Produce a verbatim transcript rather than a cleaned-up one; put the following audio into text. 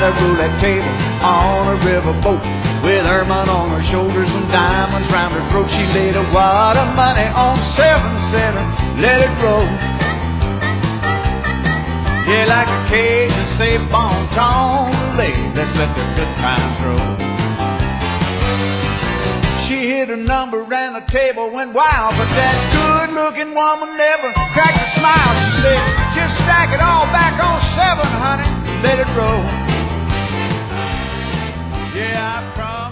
that roulette table on a riverboat. With Herman on her shoulders and diamonds round her throat, she laid a wad of money on seven cent and let it roll. Yeah, like a cage of safe bon ton, let's let the good times roll. She hit a number and the table went wild, but that good-looking woman never cracked a smile. She said, just stack it all back on seven, honey, let it roll. Yeah, I promise.